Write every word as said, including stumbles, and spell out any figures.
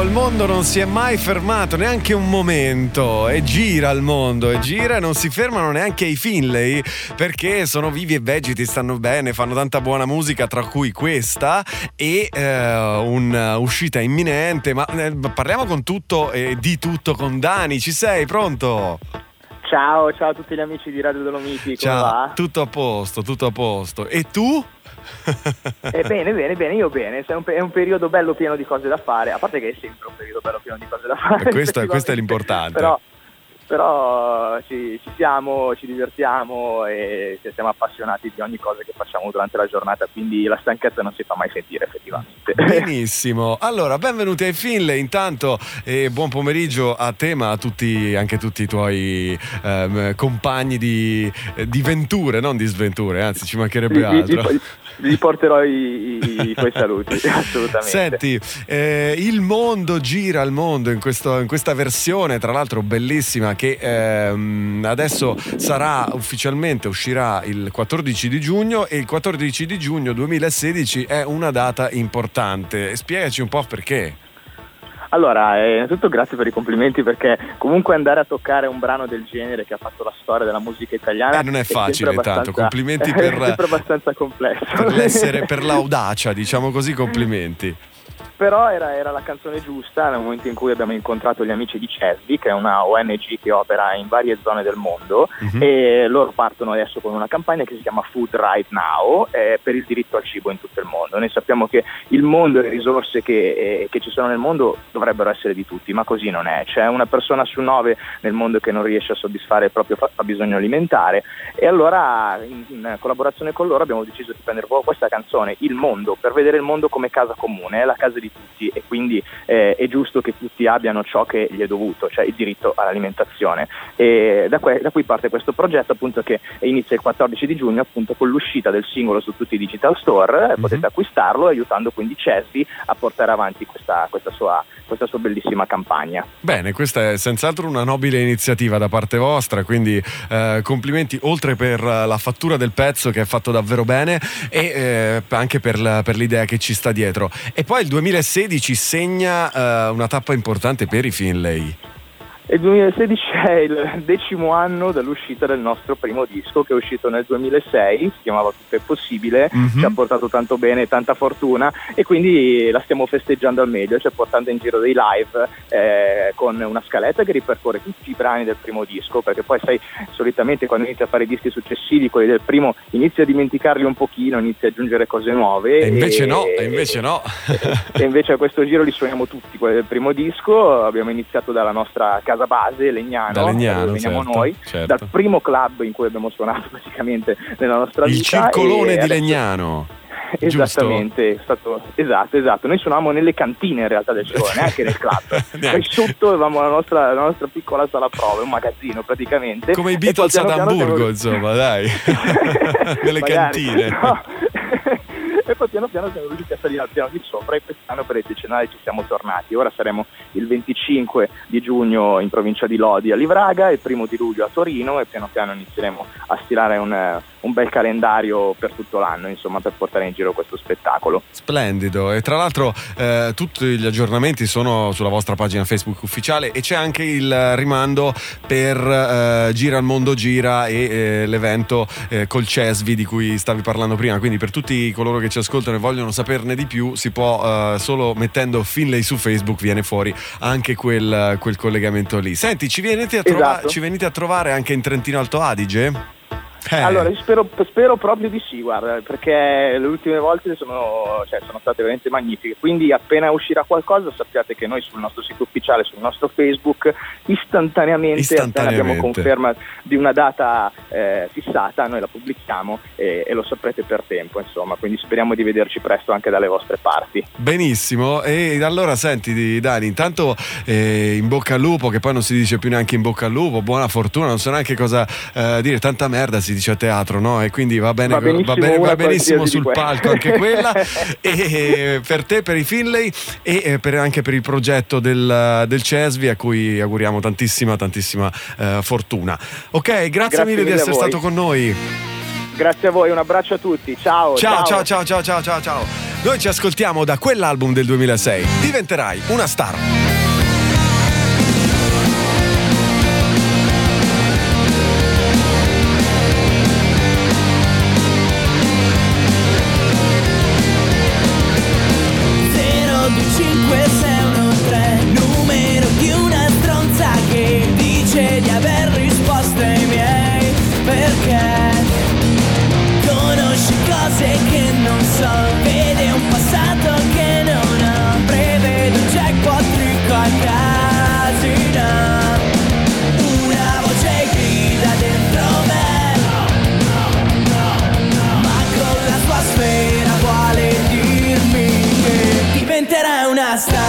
il mondo non si è mai fermato neanche un momento, e gira il mondo e gira, e non si fermano neanche i Finlay, perché sono vivi e vegeti, stanno bene, fanno tanta buona musica, tra cui questa e eh, un'uscita imminente. Ma eh, parliamo con tutto e di tutto con Dani. Ci sei? Pronto? Ciao, ciao a tutti gli amici di Radio Dolomiti, come ciao, va? Tutto a posto, tutto a posto. E tu? Eh, bene, bene, bene, io bene. È un, è un periodo bello pieno di cose da fare, a parte che è sempre un periodo bello pieno di cose da fare. Questo, questo è l'importante. Però, però ci, ci siamo, ci divertiamo e siamo appassionati di ogni cosa che facciamo durante la giornata, quindi la stanchezza non si fa mai sentire effettivamente. Benissimo, allora benvenuti ai Finlay intanto, e buon pomeriggio a te, ma a tutti, anche tutti i tuoi ehm, compagni di, di venture, non di sventure, anzi ci mancherebbe altro. Vi porterò i, i, i tuoi saluti, assolutamente. Senti, eh, il mondo gira al mondo in, questo, in questa versione, tra l'altro bellissima, che ehm, adesso sarà ufficialmente, uscirà il quattordici di giugno, e il quattordici di giugno duemilasedici è una data importante. Spiegaci un po' perché. Allora, eh, innanzitutto grazie per i complimenti, perché comunque andare a toccare un brano del genere che ha fatto la storia della musica italiana eh, non è facile, è tanto complimenti per, è sempre abbastanza complesso, per l'essere, per l'audacia, diciamo così, complimenti. Però era, era la canzone giusta nel momento in cui abbiamo incontrato gli amici di Cesvi, che è una O N G che opera in varie zone del mondo, uh-huh. e loro partono adesso con una campagna che si chiama Food Right Now, eh, per il diritto al cibo in tutto il mondo. Noi sappiamo che il mondo e le risorse che, eh, che ci sono nel mondo dovrebbero essere di tutti, ma così non è. C'è una persona su nove nel mondo che non riesce a soddisfare il proprio fabbisogno alimentare, e allora in, in collaborazione con loro abbiamo deciso di prendere proprio questa canzone, Il Mondo, per vedere il mondo come casa comune, è la casa di tutti, e quindi eh, è giusto che tutti abbiano ciò che gli è dovuto, cioè il diritto all'alimentazione. E da, que- da qui parte questo progetto, appunto, che inizia il quattordici di giugno, appunto con l'uscita del singolo su tutti i digital store. Mm-hmm. Potete acquistarlo, aiutando quindi Cesvi a portare avanti questa, questa, sua, questa sua bellissima campagna. Bene, questa è senz'altro una nobile iniziativa da parte vostra, quindi eh, complimenti, oltre per la fattura del pezzo che è fatto davvero bene, e eh, anche per, la, per l'idea che ci sta dietro. E poi il duemilasedici segna uh, una tappa importante per i Finlay. Il duemilasedici è il decimo anno dall'uscita del nostro primo disco, che è uscito nel duemilasei, si chiamava Tutto è possibile, mm-hmm. ci ha portato tanto bene e tanta fortuna, e quindi la stiamo festeggiando al meglio, cioè portando in giro dei live eh, con una scaletta che ripercorre tutti i brani del primo disco, perché poi sai, solitamente quando inizi a fare dischi successivi, quelli del primo inizi a dimenticarli un pochino, inizi a aggiungere cose nuove. E invece e, no, e invece no. E invece a questo giro li suoniamo tutti, quelli del primo disco. Abbiamo iniziato dalla nostra casa base, Legnano, da Legnano, dove veniamo certo, noi, certo. dal primo club in cui abbiamo suonato praticamente nella nostra il vita. Il circolone di adesso... Legnano. Esattamente, è stato, esatto, esatto. Noi suonavamo nelle cantine in realtà del circolone, neanche nel club. Poi sotto avevamo la nostra, la nostra piccola sala prova, un magazzino praticamente. Come i Beatles ad Amburgo, siamo... insomma, dai. Nelle Magari, cantine. No. E poi piano piano siamo riusciti a salire al piano di sopra, e quest'anno per il decennale ci siamo tornati. Ora saremo il venticinque di giugno in provincia di Lodi a Livraga, il primo di luglio a Torino, e piano piano inizieremo a stilare un, un bel calendario per tutto l'anno, insomma, per portare in giro questo spettacolo. Splendido. E tra l'altro eh, tutti gli aggiornamenti sono sulla vostra pagina Facebook ufficiale, e c'è anche il rimando per eh, Gira al Mondo Gira e eh, l'evento eh, col Cesvi di cui stavi parlando prima, quindi per tutti coloro che ci ascoltano e vogliono saperne di più, si può uh, solo mettendo Finlay su Facebook viene fuori anche quel, quel collegamento lì. Senti, ci venite a trova- esatto. ci venite a trovare anche in Trentino Alto Adige? Eh. Allora, spero, spero proprio di sì, guarda, perché le ultime volte sono, cioè, sono state veramente magnifiche, quindi appena uscirà qualcosa sappiate che noi sul nostro sito ufficiale, sul nostro Facebook, istantaneamente, istantaneamente. appena abbiamo conferma di una data eh, fissata, noi la pubblichiamo e, e lo saprete per tempo, insomma, quindi speriamo di vederci presto anche dalle vostre parti. Benissimo, e allora senti Dani, intanto eh, in bocca al lupo, che poi non si dice più neanche in bocca al lupo, buona fortuna, non so neanche cosa eh, dire, tanta merda si dice a teatro, no? E quindi va bene, va benissimo, va bene, va benissimo sul palco anche quella. E per te, per i Finlay, e per, anche per il progetto del, del Cesvi, a cui auguriamo tantissima tantissima eh, fortuna. Ok, grazie, grazie mille, mille di essere stato con noi. Grazie a voi, un abbraccio a tutti, ciao ciao ciao ciao ciao ciao ciao ciao. Noi ci ascoltiamo da quell'album del duemilasei, Diventerai una star. Di aver risposto ai miei perché conosci cose che non so, vede un passato che non ho, prevede un jackpot ricco a casino, una voce grida dentro me, ma con la sua sfera vuole dirmi che diventerai una star.